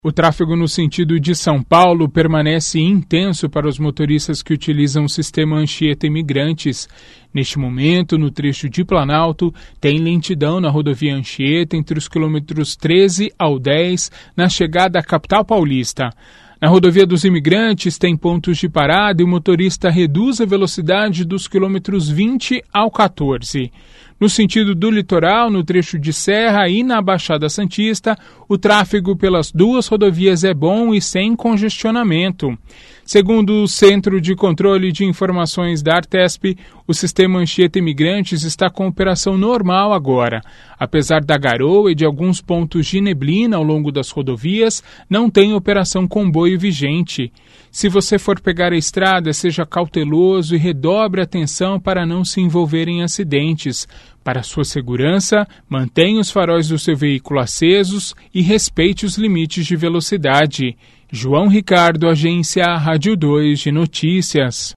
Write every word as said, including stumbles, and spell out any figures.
O tráfego no sentido de São Paulo permanece intenso para os motoristas que utilizam o sistema Anchieta Imigrantes. Neste momento, no trecho de Planalto, tem lentidão na rodovia Anchieta entre os quilômetros treze ao dez, na chegada à capital paulista. Na rodovia dos Imigrantes tem pontos de parada e o motorista reduz a velocidade dos quilômetros vinte ao quatorze. No sentido do litoral, no trecho de Serra e na Baixada Santista, o tráfego pelas duas rodovias é bom e sem congestionamento. Segundo o Centro de Controle de Informações da Artesp, o sistema Anchieta Imigrantes está com operação normal agora. Apesar da garoa e de alguns pontos de neblina ao longo das rodovias, não tem operação comboio vigente. Se você for pegar a estrada, seja cauteloso e redobre a atenção para não se envolver em acidentes. Para sua segurança, mantenha os faróis do seu veículo acesos e respeite os limites de velocidade. João Ricardo, Agência Rádio dois de Notícias.